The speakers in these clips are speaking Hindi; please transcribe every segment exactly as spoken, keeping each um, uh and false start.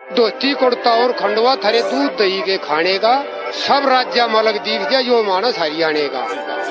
धोती कुर्ता और खंडवा थरे दूध दही के खाने का, सब राज्य मलक दीख दिया जो मानस हरियाणे का।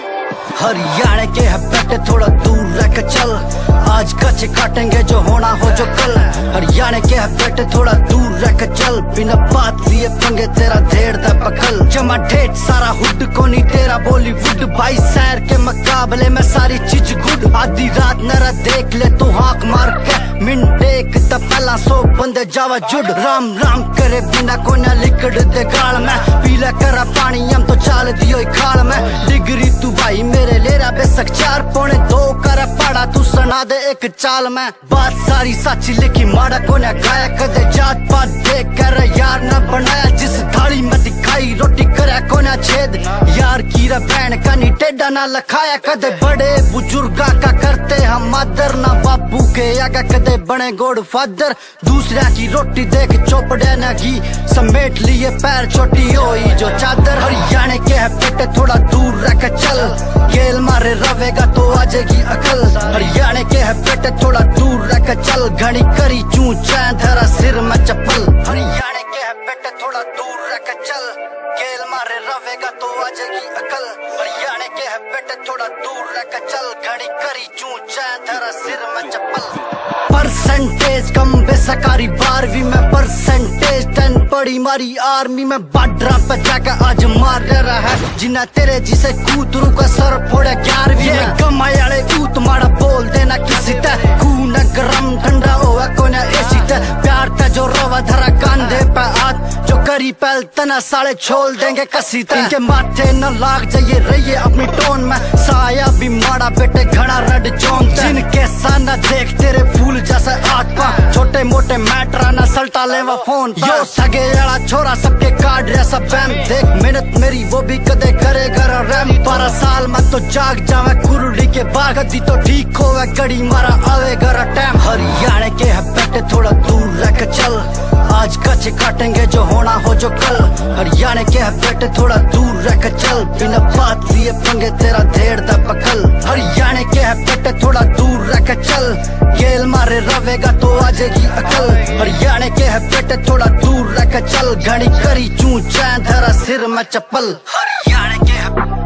हरियाणा के है बेटे थोड़ा दूर रह के चल, आज कच्चे काटेंगे जो होना हो जो कल। हरियाणा के है बेटे थोड़ा दूर रह के चल, बिना बात लिए पंगे तेरा ढेर दा पकल। जमा ढेर सारा हुड को नहीं तेरा बॉलीवुड, भाई शहर के मुकाबले में सारी चीज गुड। आधी रात नरा देख ले तू हाक मार के, मिनट एक तब पहला सौ बंदे जावा जुड़। राम राम करे बिना कोई ना लिकड़ दे गाल में, पीला करा पानी हम तो चाल दियो खाल में। डिग्री तू भाई मेरे ले रहा बेसक चार पौने दो कर पड़ा, तू सुना दे एक चाल में। बात सारी सच्ची लिखी माड़ा को ना गाया, कदे जात पात देख कर यार ना बनाया। जिस थाली में दिखाई रोटी करे को ना छेद, यार की बहन का नी टेढ़ा ना लखाया। कदे बड़े बुजुर्गा का करते हम आदर, ना बापू के आगा कदे बने गोड फादर। दूसरा की रोटी देख चौपड़े ना घी, समेट लिए पैर छोटी होई जो चादर। हरियाणा के है बेटे थोड़ा दूर रख चल, गेल मारे रवेगा तो आ जाएगी अकल। हरियाणा के है बेटे थोड़ा दूर रख चल, घनी करी चू चैन धरा सिर में चप्पल। हरियाणा के है बेटे थोड़ा दूर रख चल, गेल मारे रवेगा तो आ जाएगी अकल। हरियाणा के है बेटे थोड़ा दूर रख चल, घनी करी चू चैन धरा सिर में चप्पल। परसेंटेज कम बेसकारी बारहवीं में, परसेंटेज टेन पड़ी मारी आर्मी में। बाड्रा पे जाकर आज मार रहा है, जिन्ना तेरे जिसे कूतरू का सर फोड़े ग्यारहवीं में। कमाई वाले कूत मारा बोल देना किसी ते, खून गरम ठंडा हुआ कोना एसी ते। प्यार ते जो रवा धरा कांधे पे हाथ, जो करी पहल तना साले छोड़ देंगे कसी ते। इनके माथे न लाग जाइए रहिए अपनी टोन में, साया भी माड़ा बेटे घना रेड जोन। जिनके साना देख तेरे फूल जैसे आठ पा, छोटे मोटे मैटरा न सल्टा लेवा फोन। यो सगे वाला छोरा सबके काट रहा सब बैम, देख मेहनत मेरी वो भी कदे करेगा रैम। बारह साल में तो जाग जावे कुरुड़ी के बाग, दी तो ठीक होवे गड़ी मारा आवेगा टाइम। हरियाणा के है बेटे थोड़ा दूर रह के चल, आज कच्चे काटेंगे जो होना हो जो कल। हरियाणा के है बेटे थोड़ा दूर रह के चल, बिना बात लिए पंगे तेरा ढेर दा पकल। हरियाणा के है बेटे थोड़ा दूर रह के चल, गेल मारे रवेगा तो आ जाएगी अकल। हरियाणा के है बेटे थोड़ा दूर रह के चल, घनी करी चू चैन धरा सिर में चप्पल। हरियाणा के है